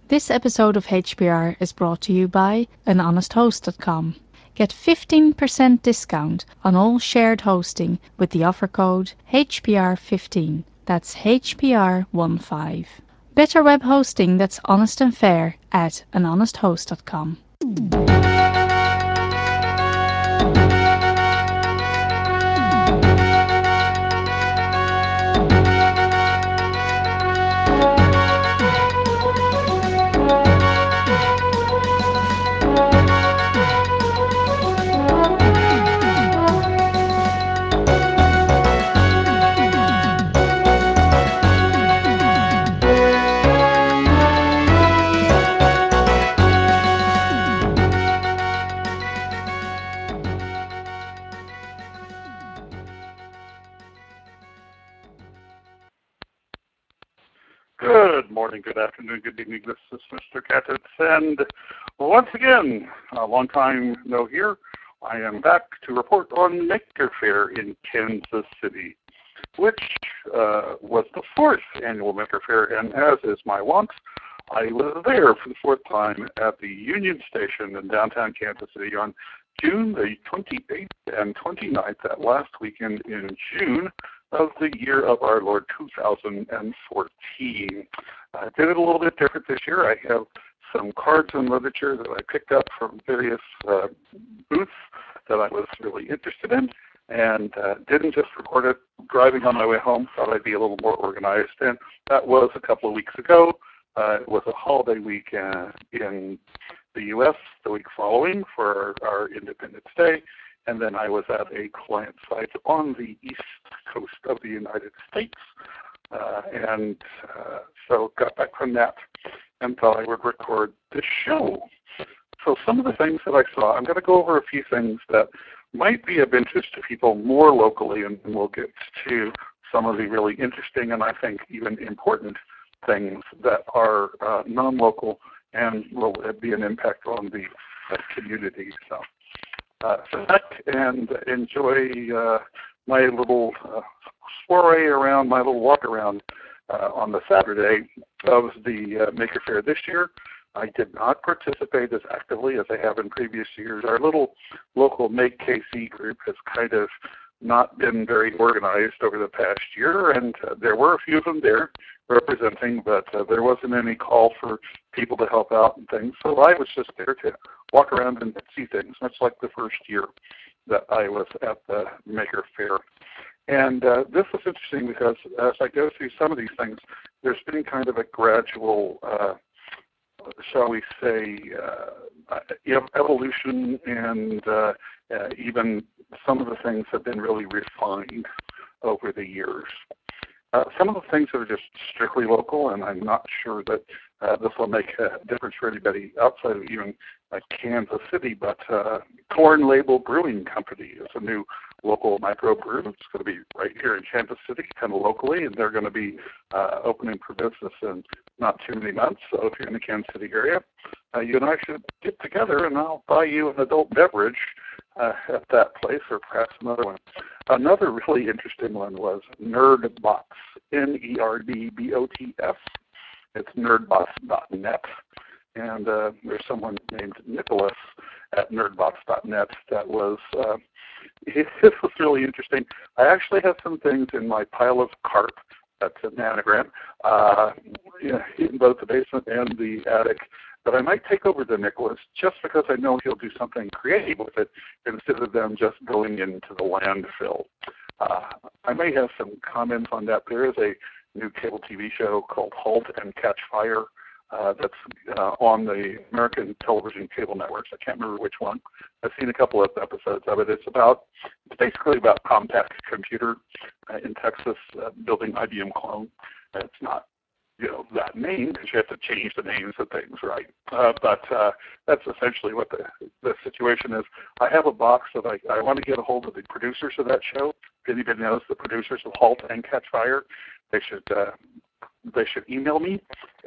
This episode of HPR is brought to you by anhonesthost.com. Get 15% discount on all shared hosting with the offer code HPR15. That's HPR15. Better web hosting that's honest and fair at anhonesthost.com. Good morning, good afternoon, good evening. This is Mr. Gatitz, and once again, a long time no here. I am back to report on Maker Faire in Kansas City, which was the fourth annual Maker Faire, and as is my wont, I was there for the fourth time at the Union Station in downtown Kansas City on June the 28th and 29th, that last weekend in June of the year of our Lord 2014. I did it a little bit different this year. I have some cards and literature that I picked up from various booths that I was really interested in, and didn't just record it driving on my way home. Thought I'd be a little more organized, and that was a couple of weeks ago. It was a holiday week in the U.S. the week following for our Independence Day, and then I was at a client site on the east coast of the United States, so got back from that and thought I would record this show. So some of the things that I saw, I'm going to go over a few things that might be of interest to people more locally, and we'll get to some of the really interesting and I think even important things that are non-local and will be an impact on the community. So sit back and enjoy my little soiree around, my little walk around on the Saturday of the Maker Faire this year. I did not participate as actively as I have in previous years. Our little local Make KC group has kind of not been very organized over the past year, and there were a few of them there representing, but there wasn't any call for people to help out and things. So I was just there to walk around and see things, much like the first year that I was at the Maker Faire. And this was interesting because as I go through some of these things, there's been kind of a gradual, shall we say, evolution, and even some of the things have been really refined over the years. Some of the things that are just strictly local, and I'm not sure that this will make a difference for anybody outside of even Kansas City, but Corn Label Brewing Company is a new local microbrew. It's going to be right here in Kansas City, kind of locally, and they're going to be opening for business in not too many months. So if you're in the Kansas City area, you and I should get together, and I'll buy you an adult beverage at that place, or perhaps another one. Another really interesting one was Nerdbots, Nerdbots. It's nerdbots.net. And there's someone named Nicholas at nerdbots.net that was, this was really interesting. I actually have some things in my pile of carp, that's an anagram, in both the basement and the attic, that I might take over to Nicholas just because I know he'll do something creative with it instead of them just going into the landfill. I may have some comments on that. There is a new cable TV show called Halt and Catch Fire that's on the American television cable networks. I can't remember which one. I've seen a couple of episodes of it. It's basically about Compaq Computer in Texas building IBM clone. It's not that name, because you have to change the names of things, right? But that's essentially what the situation is. I have a box that I want to get a hold of the producers of that show. If anybody knows the producers of Halt and Catch Fire, they should email me,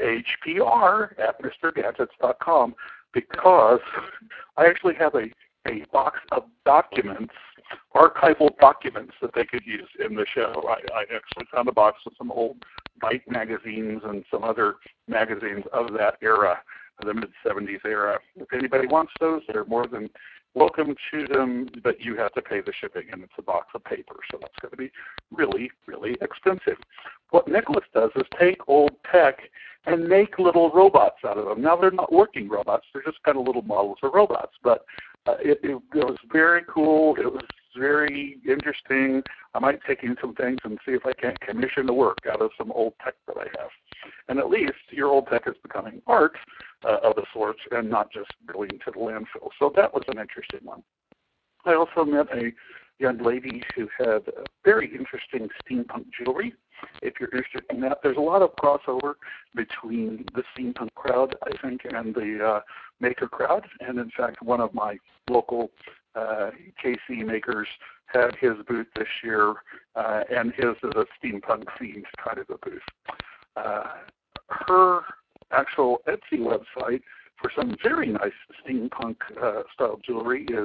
hpr@mrgadgets.com, because I actually have a box of documents, archival documents that they could use in the show. I actually found a box with some old Byte magazines and some other magazines of that era, the mid-'70s era. If anybody wants those, they're more than welcome to them, but you have to pay the shipping, and it's a box of paper, so that's going to be really, really expensive. What Nicholas does is take old tech and make little robots out of them. Now, they're not working robots. They're just kind of little models of robots, but it was very cool. It was very interesting. I might take in some things and see if I can't commission the work out of some old tech that I have. And at least your old tech is becoming art of a sort and not just going to the landfill. So that was an interesting one. I also met a young lady who had very interesting steampunk jewelry. If you're interested in that, there's a lot of crossover between the steampunk crowd, I think, and the maker crowd. And in fact, one of my local KC makers had his booth this year, and his is a steampunk themed kind of a booth. Her actual Etsy website for some very nice steampunk style jewelry is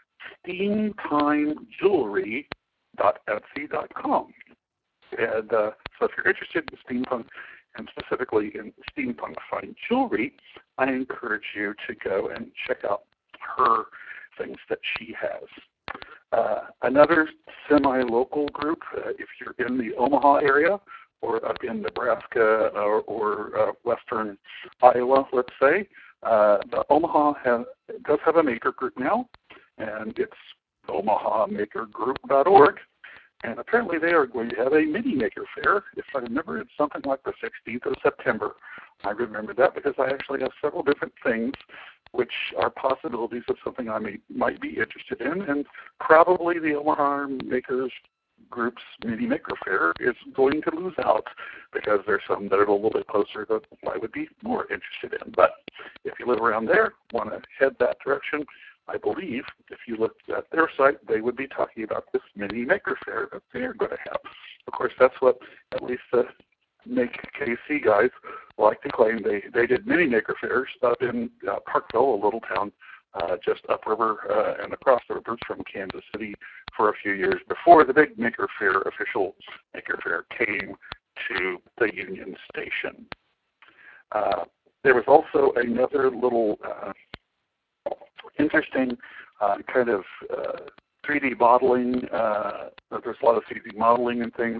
steamtimejewelry.etsy.com. And so if you're interested in steampunk, and specifically in steampunk fine jewelry, I encourage you to go and check out her things that she has. Another semi-local group, if you're in the Omaha area or up in Nebraska or western Iowa, let's say, the Omaha does have a maker group now, and it's omahamakergroup.org. And apparently they are going to have a mini maker fair. If I remember, it's something like the 16th of September. I remember that because I actually have several different things which are possibilities of something I might be interested in. And probably the Omaha Makers Group's mini maker fair is going to lose out because there's some that are a little bit closer that I would be more interested in. But if you live around there, want to head that direction, I believe if you looked at their site, they would be talking about this mini maker fair that they're going to have. Of course, that's what at least the Make KC guys like to claim. They did mini maker fairs up in Parkville, a little town just upriver and across the river from Kansas City for a few years before the big maker fair, official maker fair, came to the Union Station. There was also another little interesting kind of 3D modeling. There's a lot of 3D modeling and things.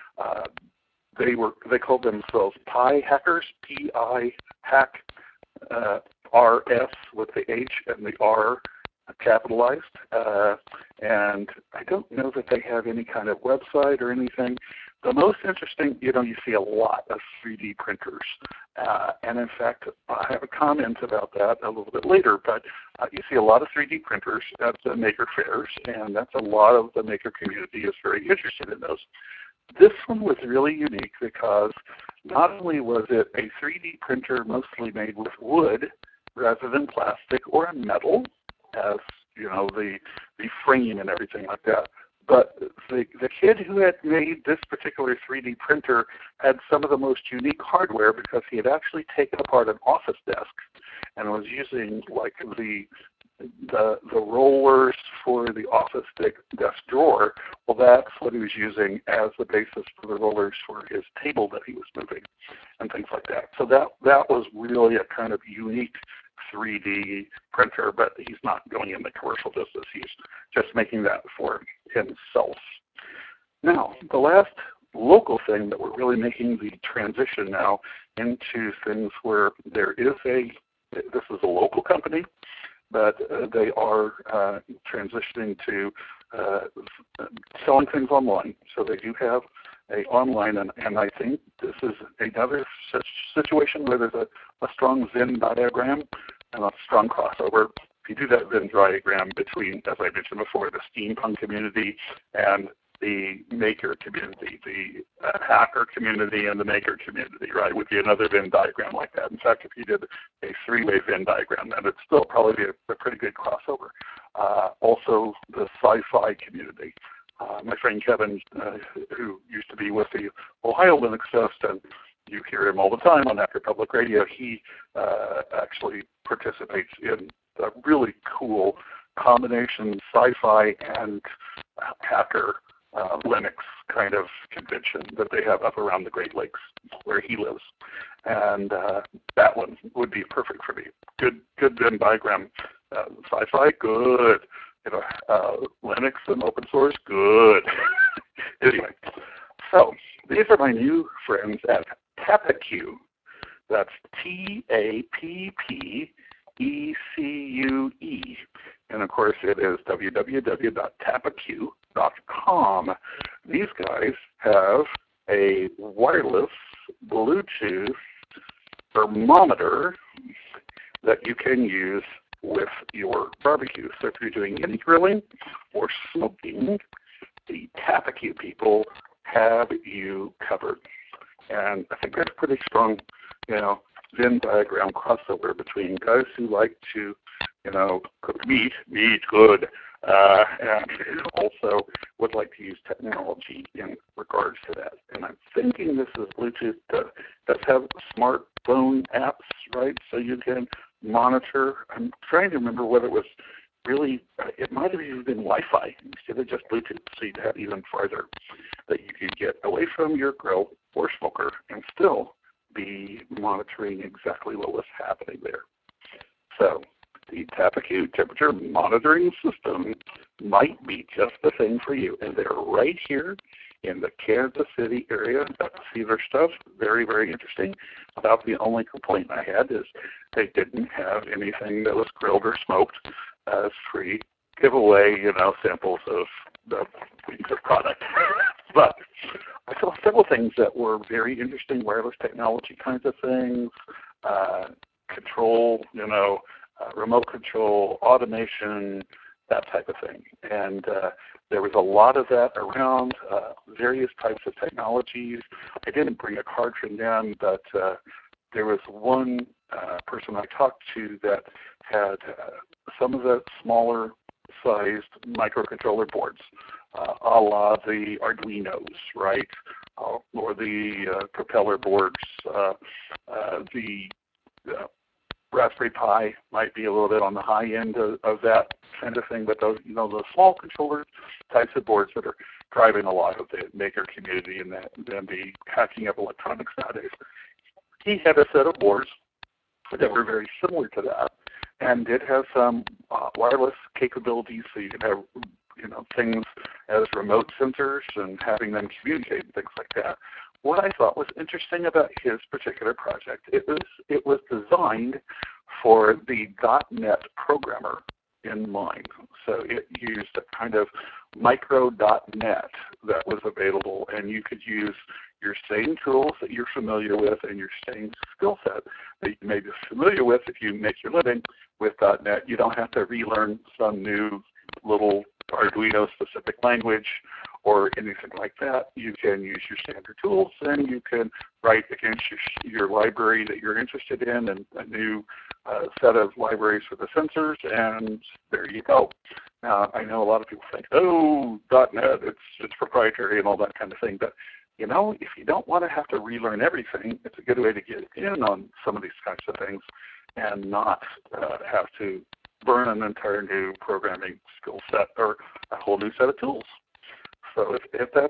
They called themselves Pi Hackers, P-I hack R-S with the H and the R capitalized. And I don't know that they have any kind of website or anything. The most interesting, you see a lot of 3D printers. And in fact, I have a comment about that a little bit later, but you see a lot of 3D printers at the maker fairs, and that's a lot of the maker community is very interested in those. This one was really unique because not only was it a 3D printer mostly made with wood rather than plastic or metal, as the frame and everything like that, but the kid who had made this particular 3D printer had some of the most unique hardware because he had actually taken apart an office desk and was using like the rollers for the office desk drawer. Well, that's what he was using as the basis for the rollers for his table that he was moving and things like that. So that was really a kind of unique 3D printer, but he's not going in the commercial business. He's just making that for himself. Now, the last local thing that we're really making the transition now into things where this is a local company, but they are transitioning to selling things online. So they do have a online, and I think this is another such situation where there's a strong Venn diagram and a strong crossover. If you do that Venn diagram between, as I mentioned before, the steampunk community and the maker community, the hacker community and the maker community, right, would be another Venn diagram like that. In fact, if you did a three-way Venn diagram, then it'd still probably be a pretty good crossover. Also, the sci-fi community. My friend Kevin, who used to be with the Ohio Linux Fest, and you hear him all the time on Hacker Public Radio, he actually participates in a really cool combination sci-fi and hacker Linux kind of convention that they have up around the Great Lakes where he lives. And that one would be perfect for me. Good Venn diagram. Sci-fi, good. Linux and open source, good. Anyway, so these are my new friends at Tappecue. That's TAPPECUE. And of course, it is www.tappecue.com. These guys have a wireless Bluetooth thermometer that you can use with your barbecue. So if you're doing any grilling or smoking, the Tappecue people have you covered. And I think that's pretty strong, Venn diagram crossover between guys who like to, cook meat good, and also would like to use technology in regards to that. And I'm thinking this is Bluetooth does have smartphone apps, right? So you can monitor. I'm trying to remember whether it was really, it might have even been Wi-Fi instead of just Bluetooth, so you'd have even farther that you could get away from your grill or smoker and still be monitoring exactly what was happening there. So the Tappecue temperature monitoring system might be just the thing for you. And they're right here in the Kansas City area. Got to see their stuff. Very, very interesting. About the only complaint I had is they didn't have anything that was grilled or smoked as free giveaway, samples of the product. But I saw several things that were very interesting, wireless technology kinds of things, control, remote control, automation, that type of thing. And there was a lot of that around, various types of technologies. I didn't bring a card from them, but there was one person I talked to that had some of the smaller sized microcontroller boards, a la the Arduinos, right? Or the propeller boards, the Raspberry Pi might be a little bit on the high end of that kind of thing, but those, the small controller types of boards that are driving a lot of the maker community and the hacking of electronics nowadays. He had a set of boards that were very similar to that and did have some wireless capabilities, so you could have things as remote sensors and having them communicate and things like that. What I thought was interesting about his particular project, it was designed for the .NET programmer in mind. So it used a kind of micro .NET that was available, and you could use your same tools that you're familiar with and your same skill set that you may be familiar with if you make your living with .NET. You don't have to relearn some new little Arduino-specific language or anything like that. You can use your standard tools, and you can write against your library that you're interested in and a new set of libraries for the sensors, and there you go. Now, I know a lot of people think, .NET, it's proprietary and all that kind of thing, but if you don't want to have to relearn everything, it's a good way to get in on some of these kinds of things and not have to burn an entire new programming skill set or a whole new set of tools. So if that's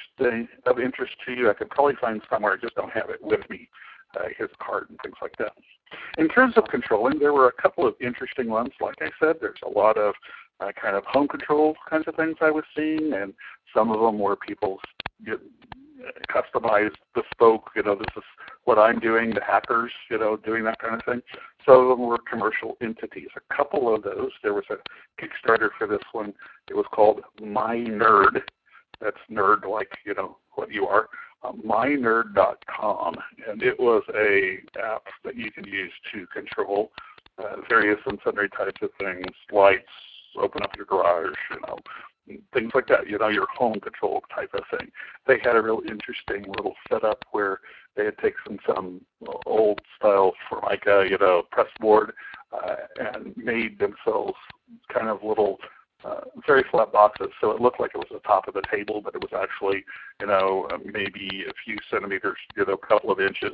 of interest to you, I could probably find somewhere. I just don't have it with me, his card and things like that. In terms of controlling, there were a couple of interesting ones. Like I said, there's a lot of kind of home control kinds of things I was seeing, and some of them were people get customized, bespoke, this is what I'm doing, the hackers, doing that kind of thing. Some of them were commercial entities. A couple of those, there was a Kickstarter for this one. It was called My Nerd. That's nerd like, what you are, mynerd.com. And it was a app that you can use to control various and sundry types of things, lights, open up your garage, things like that, your home control type of thing. They had a real interesting little setup where they had taken some old style Formica, press board, and made themselves kind of little, very flat boxes. So it looked like it was the top of the table, but it was actually, maybe a few centimeters, a couple of inches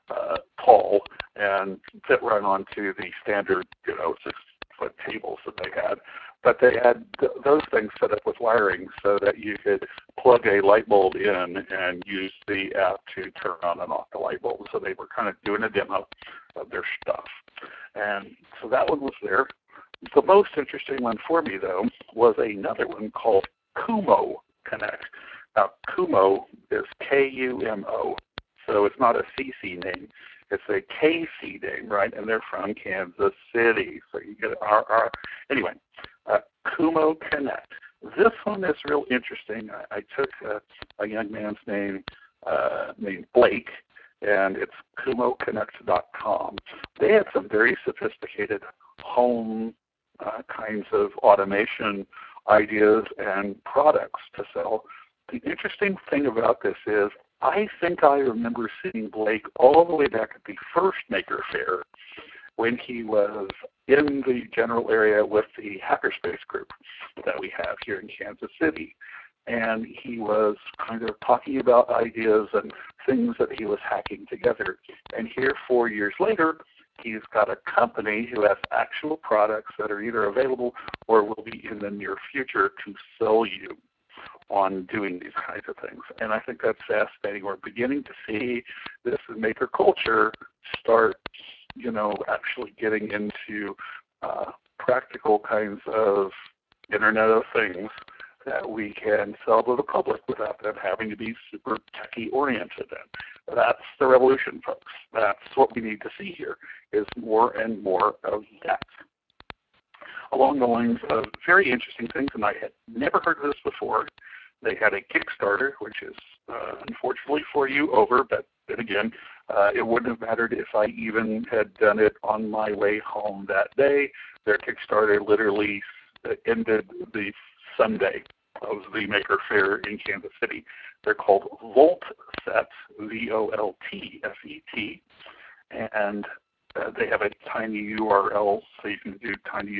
tall, and fit right onto the standard, 6-foot tables that they had. but they had those things set up with wiring so that you could plug a light bulb in and use the app to turn on and off the light bulb. So they were kind of doing a demo of their stuff. And so that one was there. The most interesting one for me, though, was another one called Kumo Connect. Now, Kumo is K-U-M-O, so it's not a CC name. It's a KC name, right? And they're from Kansas City, so you get R. Anyway, Kumo Connect. This one is real interesting. I took a young man's name named Blake, and it's kumoconnect.com. They had some very sophisticated home kinds of automation ideas and products to sell. The interesting thing about this is I think I remember seeing Blake all the way back at the first Maker Faire when he was in the general area with the Hackerspace group that we have here in Kansas City. And he was kind of talking about ideas and things that he was hacking together. And here 4 years later, he's got a company who has actual products that are either available or will be in the near future to sell you on doing these kinds of things. And I think that's fascinating. We're beginning to see this maker culture start, actually getting into practical kinds of Internet of Things that we can sell to the public without them having to be super techie oriented. And that's the revolution, folks. That's what we need to see here, is more and more of that. Along the lines of very interesting things, and I had never heard of this before, they had a Kickstarter, which is unfortunately for you over, but then again, it wouldn't have mattered if I even had done it on my way home that day. Their Kickstarter literally ended the Sunday of the Maker Faire in Kansas City. They're called VoltSet, V-O-L-T-S-E-T, and they have a tiny URL, so you can do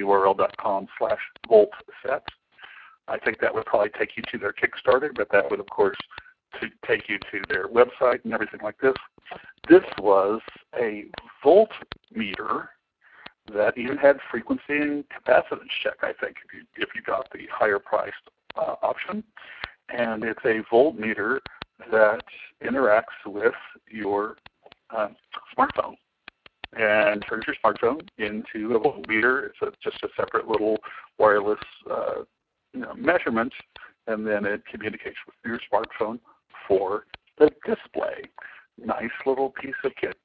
tinyurl.com/VoltSet. I think that would probably take you to their Kickstarter, but that would, of course, take you to their website and everything like this. This was a voltmeter that even had frequency and capacitance check, I think, if you got the higher priced option. And it's a voltmeter that interacts with your smartphone and turns your smartphone into a voltmeter. It's just a separate little wireless measurement, and then it communicates with your smartphone for the display. Nice little piece of kit.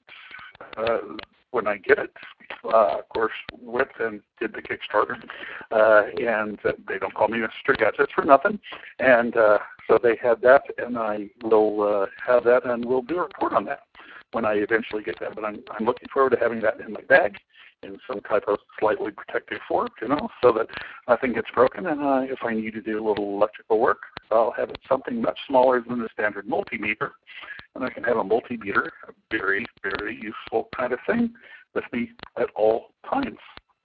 When I get it, of course, went and did the Kickstarter, and they don't call me Mr. Gadgets for nothing. And so they had that, and I will have that, and we'll do a report on that when I eventually get that. But I'm looking forward to having that in my bag in some type of slightly protective fork, so that nothing gets broken. And if I need to do a little electrical work, I'll have it something much smaller than the standard multimeter. And I can have a multimeter, a very, very useful kind of thing, with me at all times.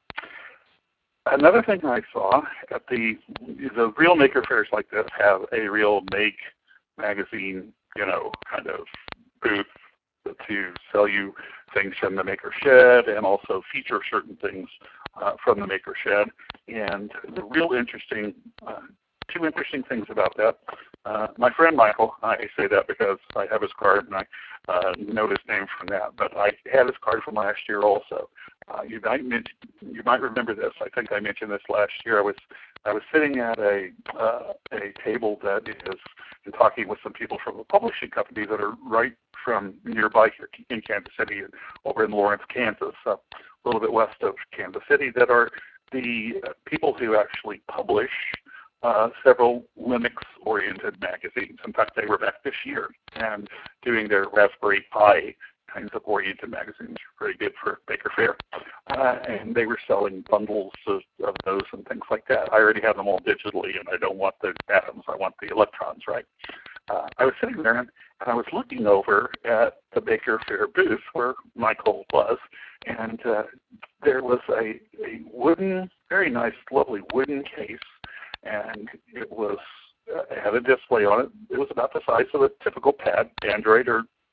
Another thing I saw at the real Maker Fairs like this have a real Make magazine, kind of booth to sell you things from the Maker Shed and also feature certain things from the Maker Shed. And the real interesting, two interesting things about that. My friend Michael, I say that because I have his card and I know his name from that, but I had his card from last year also. You might remember this. I think I mentioned this last year. I was sitting at a table that is and talking with some people from a publishing company that are right from nearby here in Kansas City, over in Lawrence, Kansas, a little bit west of Kansas City, that are the people who actually publish several Linux-oriented magazines. In fact, they were back this year and doing their Raspberry Pi kinds of oriented magazines, very good for Maker Faire. And they were selling bundles of those and things like that. I already have them all digitally, and I don't want the atoms, I want the electrons, right? I was sitting there, and I was looking over at the Maker Faire booth where Michael was, and there was a wooden, very nice, lovely wooden case, and it had a display on it. It was about the size of a typical pad, Android or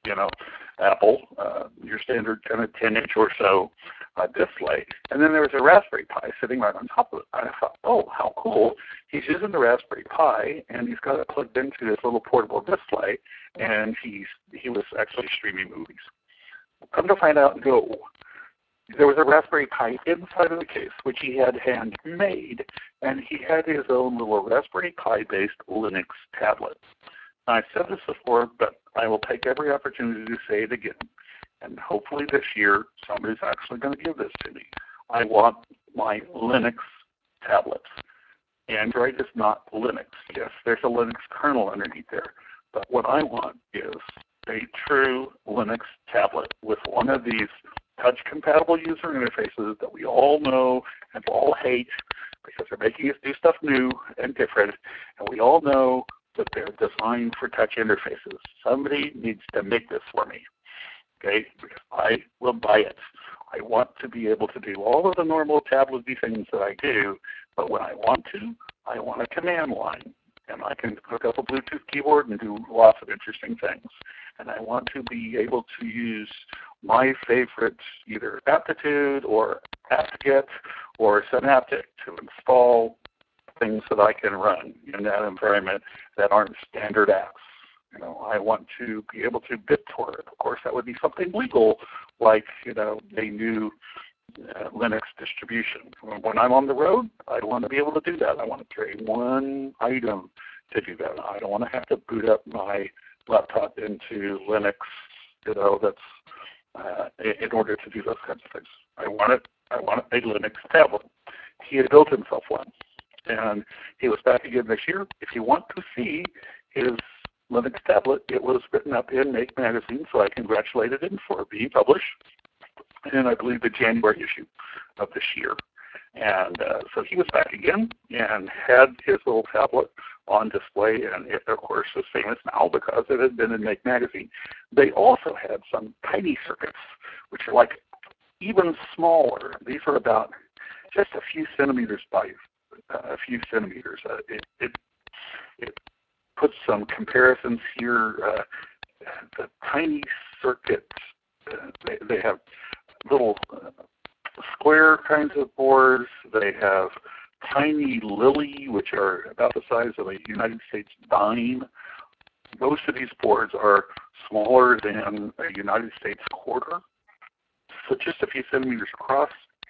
Apple, your standard kind of 10-inch or so display. And then there was a Raspberry Pi sitting right on top of it. I thought, oh, how cool. He's using the Raspberry Pi, and he's got it plugged into his little portable display, and he was actually streaming movies. Come to find out, no. There was a Raspberry Pi inside of the case, which he had handmade, and he had his own little Raspberry Pi-based Linux tablet. Now, I've said this before, but I will take every opportunity to say it again. And hopefully this year, somebody's actually going to give this to me. I want my Linux tablets. Android is not Linux. Yes, there's a Linux kernel underneath there. But what I want is a true Linux tablet with one of these touch-compatible user interfaces that we all know and all hate because they're making us do stuff new and different. And we all know that they're designed for touch interfaces. Somebody needs to make this for me. Okay, because I will buy it. I want to be able to do all of the normal tablet-y things that I do, but when I want to, I want a command line. And I can hook up a Bluetooth keyboard and do lots of interesting things. And I want to be able to use my favorite either Aptitude or apt-get or Synaptic to install things that I can run in that environment that aren't standard apps. I want to be able to BitTorrent. Of course, that would be something legal, like a new Linux distribution. When I'm on the road, I want to be able to do that. I want to carry one item to do that. I don't want to have to boot up my laptop into Linux, that's in order to do those kinds of things. I want a Linux tablet. He had built himself one, and he was back again this year. If you want to see his Linux tablet, it was written up in Make Magazine, so I congratulated him for being published in, I believe, the January issue of this year. And so he was back again and had his little tablet on display, and it, of course, is famous now because it had been in Make Magazine. They also had some tiny circuits, which are like even smaller. These are about just a few centimeters by a few centimeters. It puts some comparisons here. The tiny circuits, they have little square kinds of boards. They have tiny Lily, which are about the size of a United States dime. Most of these boards are smaller than a United States quarter, so just a few centimeters across.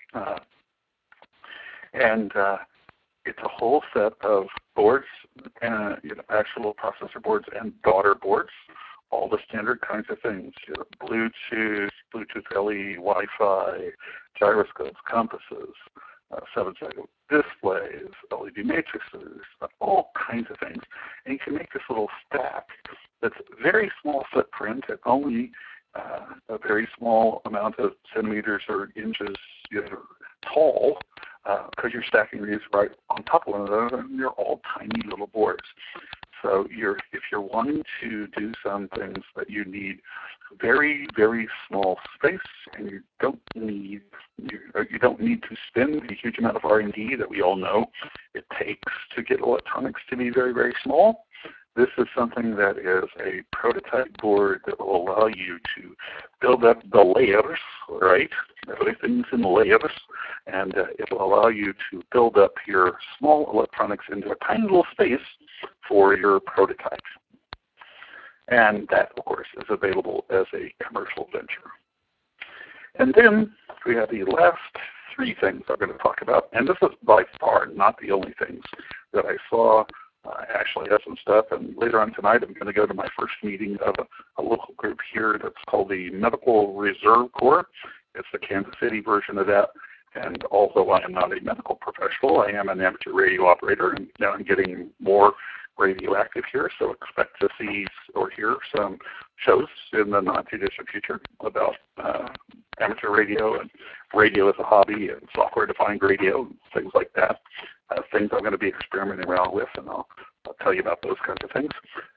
And it's a whole set of boards, actual processor boards and daughter boards, all the standard kinds of things, Bluetooth, Bluetooth LE, Wi-Fi, gyroscopes, compasses, 7-second displays, LED matrices, all kinds of things. And you can make this little stack that's very small footprint at only a very small amount of centimeters or inches tall, because you're stacking these right on top of one another, and they're all tiny little boards. So if you're wanting to do some things that you need very, very small space, and you don't need to spend a huge amount of R&D that we all know it takes to get electronics to be very, very small, this is something that is a prototype board that will allow you to build up the layers, right? Everything's in layers, and it will allow you to build up your small electronics into a tiny little space for your prototype. And that, of course, is available as a commercial venture. And then we have the last three things I'm going to talk about, and this is by far not the only things that I saw. I actually have some stuff, and later on tonight I'm going to go to my first meeting of a local group here that's called the Medical Reserve Corps. It's the Kansas City version of that, and although I am not a medical professional, I am an amateur radio operator, and now I'm getting more radioactive here, so expect to see or hear some shows in the not-too-distant future about amateur radio and radio as a hobby and software-defined radio and things like that. Things I'm going to be experimenting around with, and I'll tell you about those kinds of things.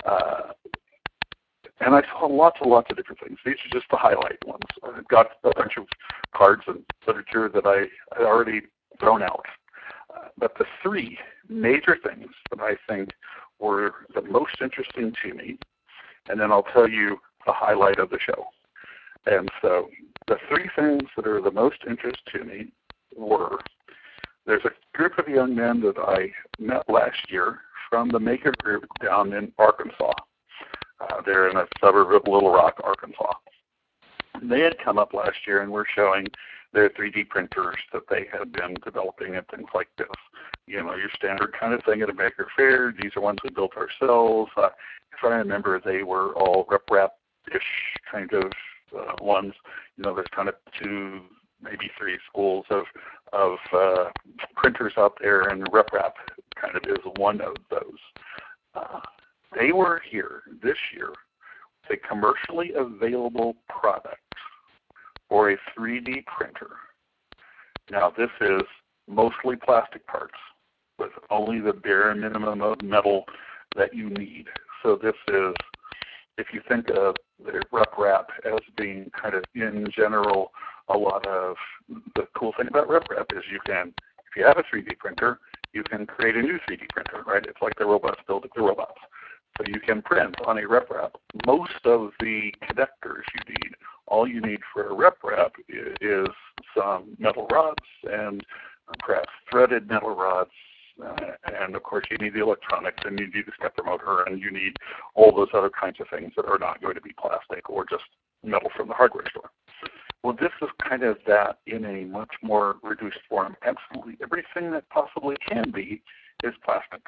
And I saw lots and lots of different things. These are just the highlight ones. I've got a bunch of cards and literature that I had already thrown out. But the three major things that I think were the most interesting to me, and then I'll tell you the highlight of the show. And so the three things that are the most interest to me were, there's a group of young men that I met last year from the Maker Group down in Arkansas. They're in a suburb of Little Rock, Arkansas. They had come up last year and were showing their 3D printers that they had been developing and things like this. You know, your standard kind of thing at a Maker Faire. These are ones we built ourselves. If I remember, they were all rep-rap-ish kind of ones. You know, there's kind of 2, maybe 3 schools of printers out there, and RepRap kind of is one of those. They were here this year with a commercially available product for a 3D printer. Now, this is mostly plastic parts with only the bare minimum of metal that you need. So this is, if you think of the RepRap as being kind of in general, a lot of the cool thing about RepRap is you can, if you have a 3D printer, you can create a new 3D printer, right? It's like the robots building the robots. So you can print on a RepRap. Most of the connectors you need, all you need for a RepRap is some metal rods and perhaps threaded metal rods. And of course you need the electronics, and you need the stepper motor, and you need all those other kinds of things that are not going to be plastic or just metal from the hardware store. Well, this is kind of that in a much more reduced form. Absolutely everything that possibly can be is plastic.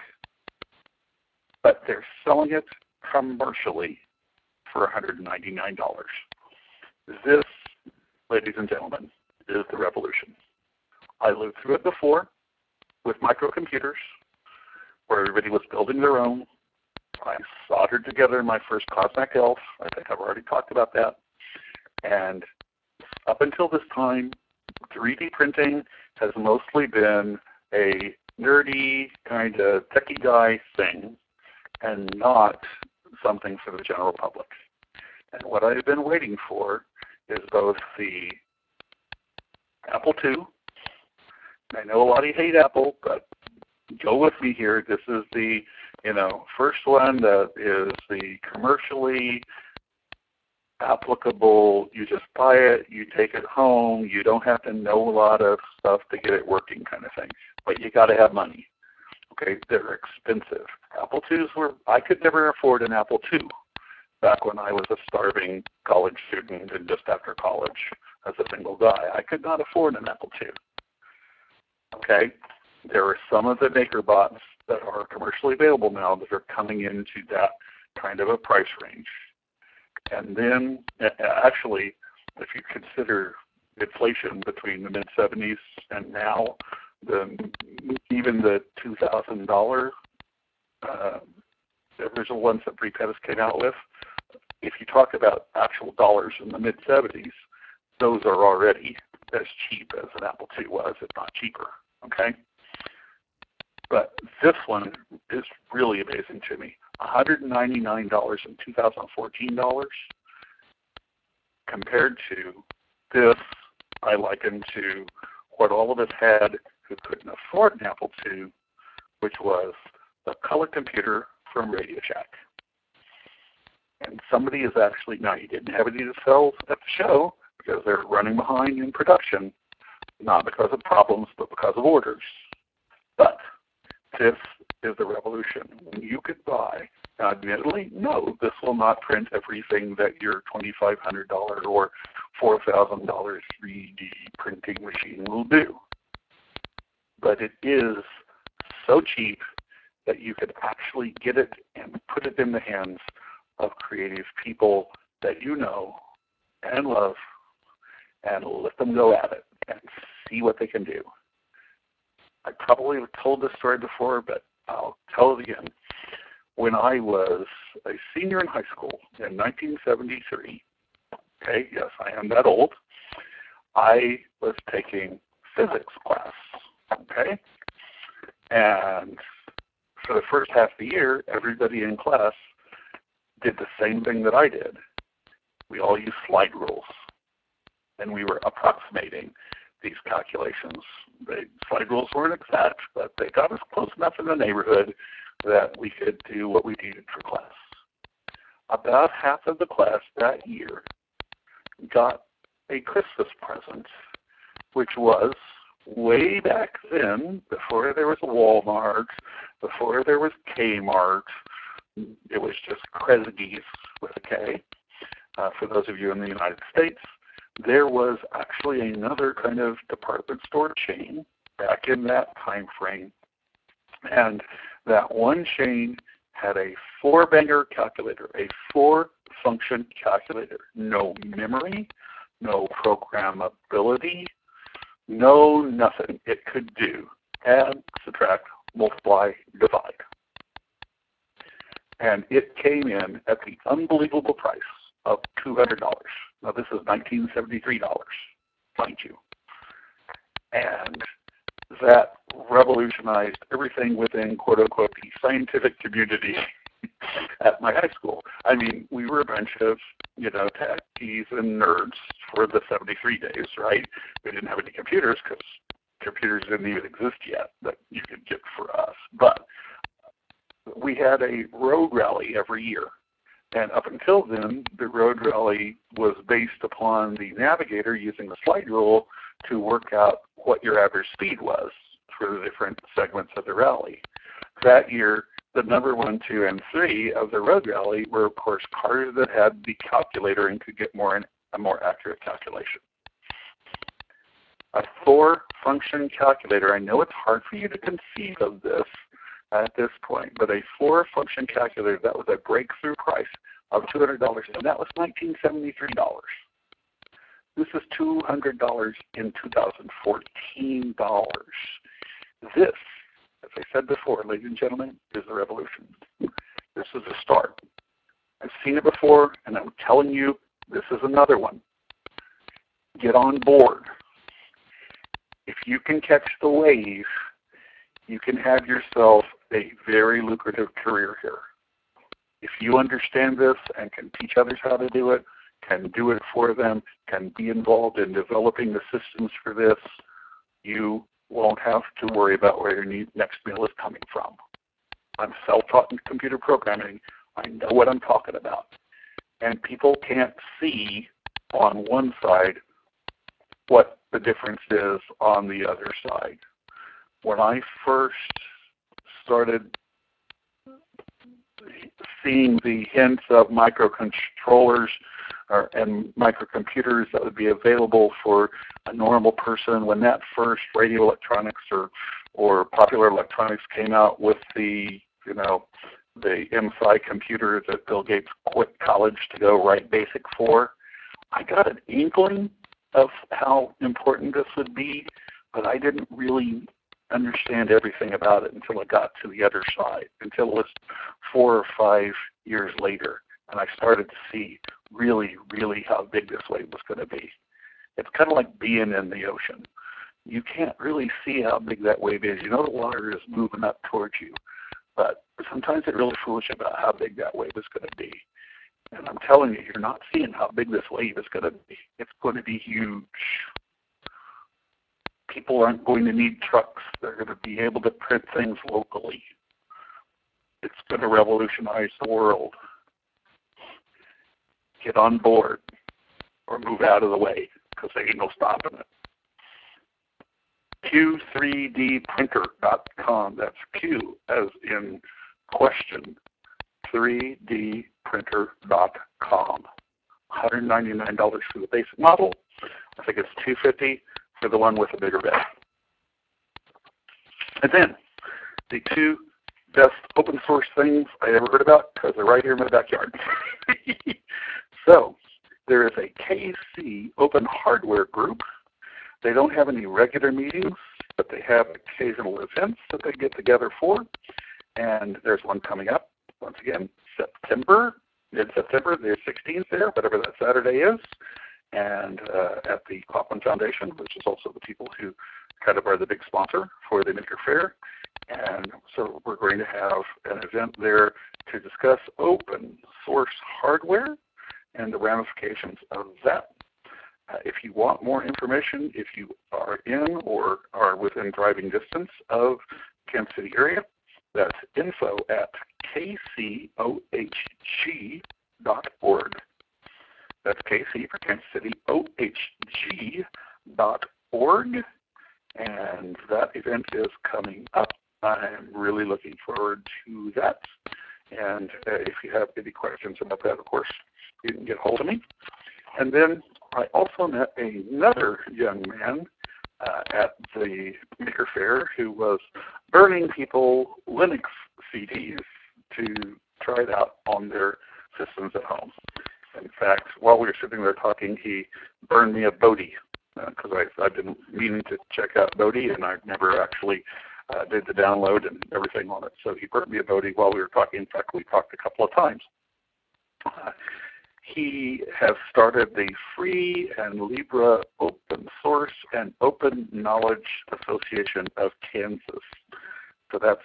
But they're selling it commercially for $199. This, ladies and gentlemen, is the revolution. I lived through it before with microcomputers, where everybody was building their own. I soldered together my first Cosmic Elf. I think I've already talked about that. And up until this time, 3D printing has mostly been a nerdy kind of techie guy thing, and not something for the general public. And what I've been waiting for is both the Apple II. I know a lot of you hate Apple, but go with me here. This is the, first one that is the commercially applicable. You just buy it, you take it home, you don't have to know a lot of stuff to get it working kind of thing. But you got to have money. Okay, they're expensive. Apple IIs I could never afford an Apple II back when I was a starving college student and just after college as a single guy. I could not afford an Apple II. Okay, there are some of the MakerBots that are commercially available now that are coming into that kind of a price range. And then, actually, if you consider inflation between the mid-'70s and now, even the $2,000 original ones that Bre Pettis came out with, if you talk about actual dollars in the mid-'70s, those are already as cheap as an Apple II was, if not cheaper, okay? But this one is really amazing to me. $199 in 2014 dollars compared to this, I liken to what all of us had who couldn't afford an Apple II, which was the color computer from Radio Shack. And somebody is actually, now you didn't have any to sell at the show because they're running behind in production, not because of problems, but because of orders. But this is the revolution. When you could buy, now admittedly, no, this will not print everything that your $2,500 or $4,000 3D printing machine will do. But it is so cheap that you could actually get it and put it in the hands of creative people that you know and love, and let them go at it and see what they can do. I probably have told this story before, but I'll tell it again. When I was a senior in high school in 1973, okay, yes, I am that old, I was taking physics class, okay? And for the first half of the year, everybody in class did the same thing that I did. We all used slide rules, and we were approximating these calculations. The slide rules weren't exact, but they got us close enough in the neighborhood that we could do what we needed for class. about half of the class that year got a Christmas present, which was way back then, before there was a Walmart, before there was Kmart. It was just Kresge's with a K. For those of you in the United States, there was actually another kind of department store chain back in that time frame. And that one chain had a 4-banger calculator, a 4-function calculator. No memory, no programmability, no nothing. It could do add, subtract, multiply, divide. And it came in at the unbelievable price of $200. Now this is $1973, mind you. And that revolutionized everything within, quote unquote, the scientific community at my high school. I mean, we were a bunch of, techies and nerds for the 73 days, right? We didn't have any computers because computers didn't even exist yet that you could get for us. But we had a road rally every year. And up until then, the road rally was based upon the navigator using the slide rule to work out what your average speed was for the different segments of the rally. That year, the number 1, 2, and 3 of the road rally were, of course, cars that had the calculator and could get a more accurate calculation. A 4-function calculator, I know it's hard for you to conceive of this at this point, but a 4-function calculator, that was a breakthrough price of $200, and that was $1973. This is $200 in 2014 dollars. This, as I said before, ladies and gentlemen, is the revolution. This is a start. I've seen it before, and I'm telling you, this is another one. Get on board. If you can catch the wave, you can have yourself a very lucrative career here. If you understand this and can teach others how to do it, can do it for them, can be involved in developing the systems for this, you won't have to worry about where your next meal is coming from. I'm self-taught in computer programming. I know what I'm talking about. And people can't see on one side what the difference is on the other side. When I first started seeing the hints of microcontrollers and microcomputers that would be available for a normal person, when that first radio electronics or Popular Electronics came out with the MSI computer that Bill Gates quit college to go write BASIC for, I got an inkling of how important this would be, but I didn't really understand everything about it until I got to the other side, until it was 4 or 5 years later, and I started to see really, really how big this wave was going to be. It's kind of like being in the ocean. You can't really see how big that wave is. You know the water is moving up towards you, but sometimes it really fools you about how big that wave is going to be. And I'm telling you, you're not seeing how big this wave is going to be. It's going to be huge. People aren't going to need trucks. They're going to be able to print things locally. It's going to revolutionize the world. Get on board or move out of the way because there ain't no stopping it. Q3dprinter.com. That's Q as in question, 3dprinter.com. $199 for the basic model. I think it's $250 for the one with a bigger bed. And then the 2 best open source things I ever heard about, because they're right here in my backyard. So there is a KC Open Hardware group. They don't have any regular meetings, but they have occasional events that they get together for. And there's one coming up, once again, mid-September, the 16th there, whatever that Saturday is, and at the Kauffman Foundation, which is also the people who kind of are the big sponsor for the Maker Faire. And so we're going to have an event there to discuss open source hardware and the ramifications of that. If you want more information, if you are in or are within driving distance of Kansas City area, that's info@kcohg.org. OHG.org. That's KC for Kansas City, OHG.org. And that event is coming up. I'm really looking forward to that. And if you have any questions about that, of course, you can get a hold of me. And then I also met another young man at the Maker Faire who was burning people Linux CDs to try it out on their systems at home. In fact, while we were sitting there talking, he burned me a Bodhi because I've been meaning to check out Bodhi, and I never actually did the download and everything on it. So he burned me a Bodhi while we were talking. In fact, we talked a couple of times. He has started the Free and Libre Open Source and Open Knowledge Association of Kansas. So that's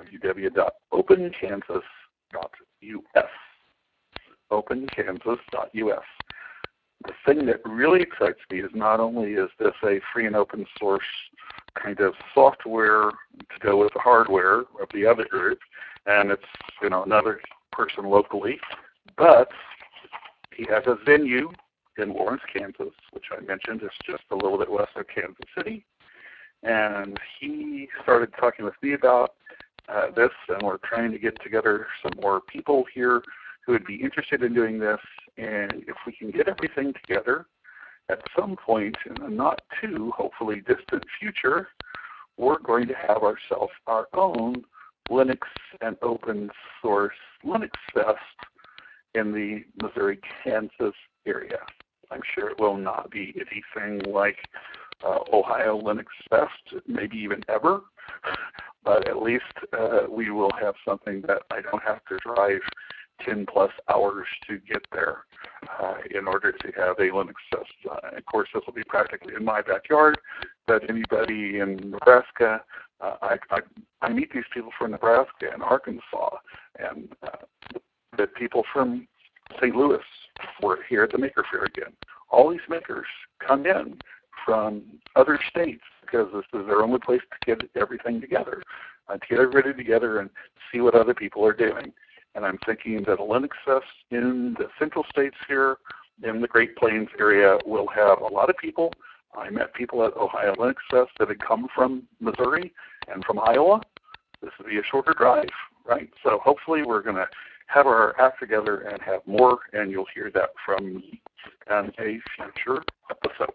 www.openkansas.us. openkansas.us. The thing that really excites me is not only is this a free and open source kind of software to go with the hardware of the other group, and it's another person locally, but he has a venue in Lawrence, Kansas, which I mentioned is just a little bit west of Kansas City. And he started talking with me about this, and we're trying to get together some more people here who would be interested in doing this. And if we can get everything together at some point in the not too, hopefully, distant future, we're going to have ourselves our own Linux and open source Linux Fest in the Missouri-Kansas area. I'm sure it will not be anything like Ohio Linux Fest, maybe even ever, but at least we will have something that I don't have to drive 10 plus hours to get there in order to have a Linux Fest. Of course, this will be practically in my backyard, but anybody in Nebraska, I meet these people from Nebraska and Arkansas, and the people from St. Louis were here at the Maker Faire again. All these makers come in from other states because this is their only place to get everything together, to get everybody together and see what other people are doing. And I'm thinking that a Linux Fest in the central states here in the Great Plains area will have a lot of people. I met people at Ohio Linux Fest that had come from Missouri and from Iowa. This would be a shorter drive, right? So hopefully we're going to have our act together and have more, and you'll hear that from me in a future episode.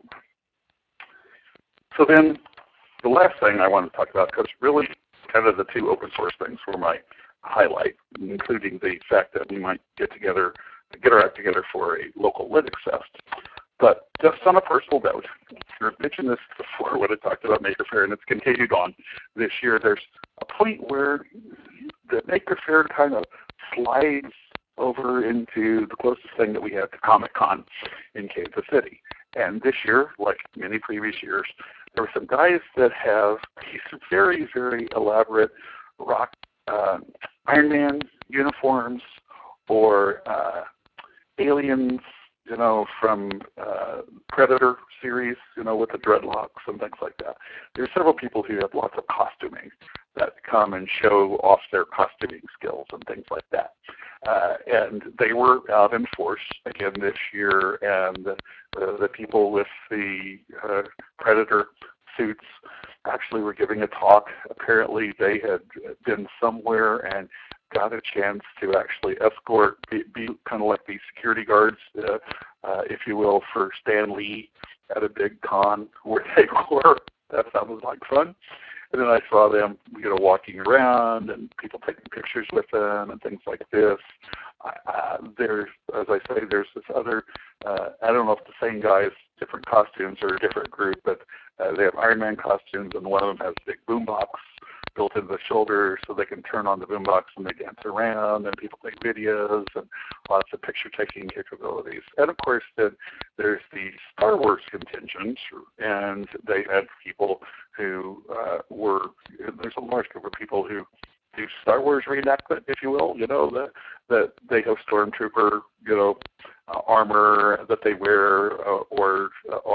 So then the last thing I want to talk about, because really kind of the two open source things were my highlight, including the fact that we might get our act together for a local Linux Fest. But just on a personal note, I've mentioned this before when I talked about Maker Faire, and it's continued on this year. There's a point where the Maker Faire kind of slides over into the closest thing that we have to Comic-Con in Kansas City. And this year, like many previous years, there were some guys that have these very, very elaborate rock Iron Man uniforms or aliens, from Predator series, with the dreadlocks and things like that. There's several people who have lots of costuming that come and show off their costuming skills and things like that. And they were out in force again this year, and the people with the Predator suits actually were giving a talk. Apparently they had been somewhere and got a chance to actually escort, be kind of like the security guards, if you will, for Stan Lee at a big con where they were. That sounded like fun. And then I saw them, walking around and people taking pictures with them and things like this. There's, as I say, there's this other, I don't know if the same guys, different costumes or a different group, but they have Iron Man costumes, and one of them has a big boombox built into the shoulder so they can turn on the boombox and they dance around, and people take videos and lots of picture-taking capabilities. And, of course, then there's the Star Wars contingent, and they had people who there's a large group of people who do Star Wars reenactment, if you will, that they have Stormtrooper, armor that they wear, or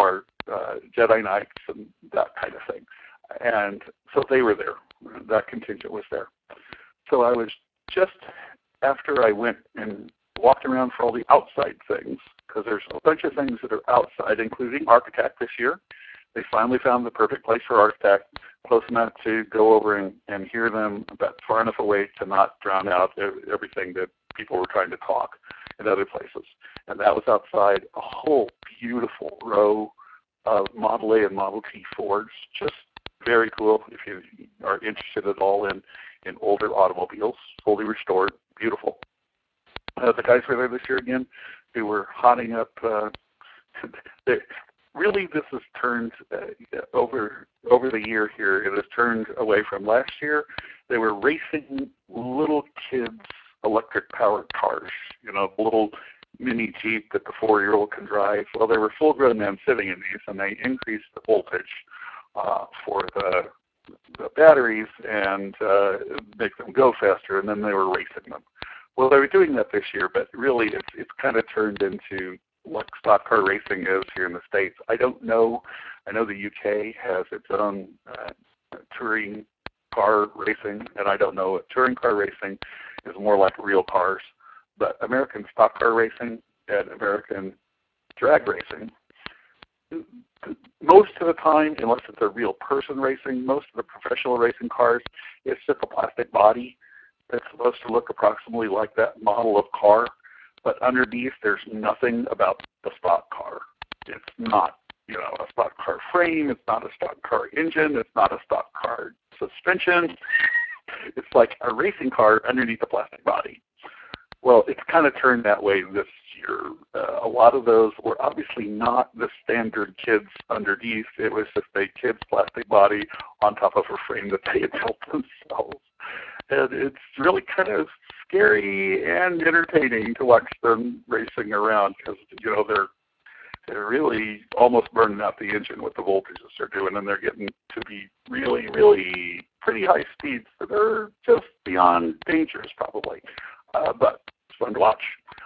Jedi Knights and that kind of thing. And so they were there. That contingent was there. So I was just after I went and walked around for all the outside things, because there's a bunch of things that are outside, including Architect this year. They finally found the perfect place for Architect, close enough to go over and hear them, but far enough away to not drown out everything that people were trying to talk in other places. And that was outside a whole beautiful row of Model A and Model T Fords. Just very cool if you are interested at all in older automobiles, fully restored, beautiful. The guys were there this year again. They were hotting up. Really, this has turned over the year here. It has turned away from last year. They were racing little kids' electric-powered cars. You know, the little mini Jeep that the 4-year-old can drive. Well, there were full-grown men sitting in these, and they increased the voltage for the batteries and make them go faster, and then they were racing them. Well, they were doing that this year, but really it's kind of turned into what stock car racing is here in the States. I don't know. I know the UK has its own touring car racing, and I don't know if touring car racing is more like real cars. But American stock car racing and American drag racing, most of the time, unless it's a real person racing, most of the professional racing cars, it's just a plastic body that's supposed to look approximately like that model of car. But underneath, there's nothing about the stock car. It's not, a stock car frame. It's not a stock car engine. It's not a stock car suspension. It's like a racing car underneath a plastic body. Well, it's kind of turned that way this year. A lot of those were obviously not the standard kids underneath. It was just a kid's plastic body on top of a frame that they had built themselves. And it's really kind of scary and entertaining to watch them racing around because, they're really almost burning out the engine with the voltages they're doing, and they're getting to be really, really pretty high speeds that are just beyond dangerous probably. But it's fun to watch.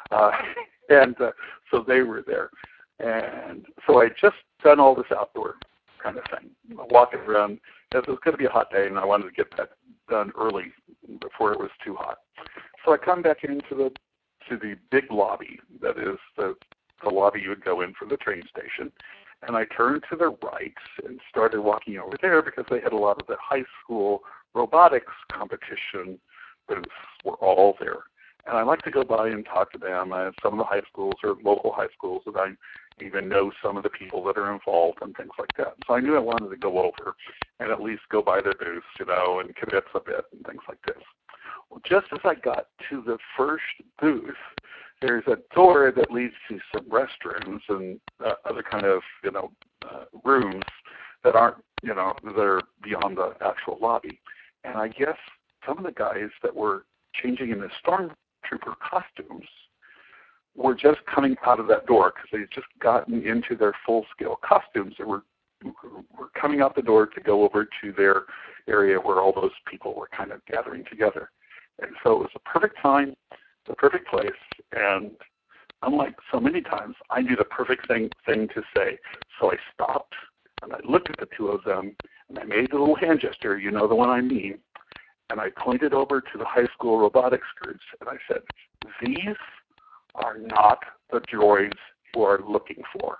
So they were there. And so I just done all this outdoor kind of thing, walking around. It was going to be a hot day, and I wanted to get that done early before it was too hot. So I come back into the big lobby that is the lobby you would go in for the train station. And I turned to the right and started walking over there because they had a lot of the high school robotics competition booths were all there. And I like to go by and talk to them. Some of the high schools or local high schools that I even know some of the people that are involved and things like that. So I knew I wanted to go over and at least go by their booths, and convince a bit and things like this. Well, just as I got to the first booth, there's a door that leads to some restrooms and other kind of, rooms that aren't, they're beyond the actual lobby. And I guess some of the guys that were changing in the stormtrooper costumes were just coming out of that door because they'd just gotten into their full-scale costumes. They were coming out the door to go over to their area where all those people were kind of gathering together. And so it was the perfect time, the perfect place, and unlike so many times, I knew the perfect thing to say. So I stopped, and I looked at the two of them, and I made a little hand gesture, the one I mean, and I pointed over to the high school robotics groups, and I said, these are not the droids you are looking for.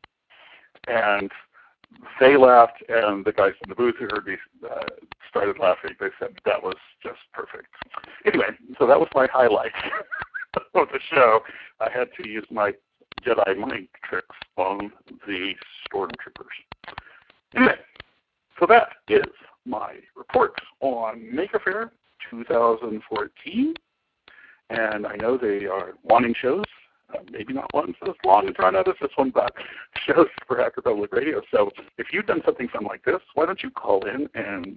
And they laughed, and the guys in the booth who heard me started laughing. They said that was just perfect. Anyway, so that was my highlight of the show. I had to use my Jedi mind tricks on the stormtroopers. Anyway, so that is my report on Maker Faire 2014. And I know they are wanting shows, maybe not ones as long and drawn out as this one, but shows for Hacker Public Radio. So if you've done something fun like this, why don't you call in and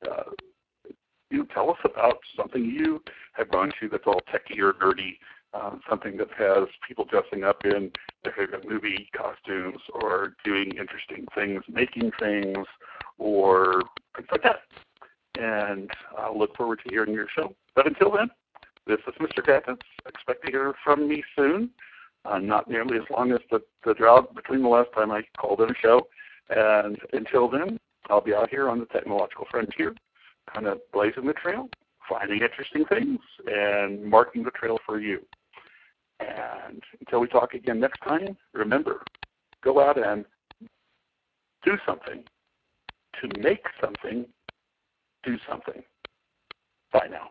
tell us about something you have gone to that's all techie or nerdy, something that has people dressing up in their favorite movie costumes or doing interesting things, making things, or things like that. And I'll look forward to hearing your show. But until then, this is Mr. Gaddis. Expect to hear from me soon. Not nearly as long as the drought between the last time I called in a show. And until then, I'll be out here on the technological frontier, kind of blazing the trail, finding interesting things, and marking the trail for you. And until we talk again next time, remember, go out and do something. To make something, do something. Bye now.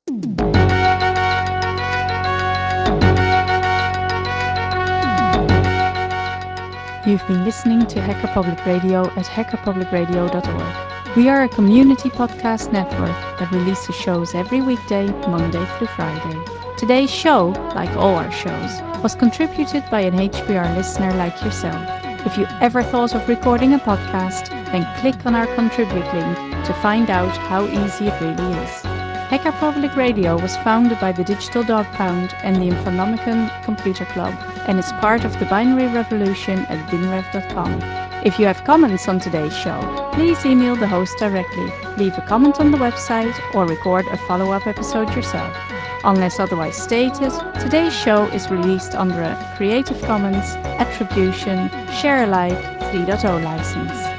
You've been listening to Hacker Public Radio at hackerpublicradio.org. We are a community podcast network that releases shows every weekday, Monday through Friday. Today's show, like all our shows, was contributed by an HPR listener like yourself. If you ever thought of recording a podcast, then click on our contribute link to find out how easy it really is. Hacker Public Radio was founded by the Digital Dog Pound and the Infonomicon Computer Club and is part of the binary revolution at binrev.com. If you have comments on today's show, please email the host directly, leave a comment on the website, or record a follow-up episode yourself. Unless otherwise stated, today's show is released under a Creative Commons Attribution Share Alike 3.0 license.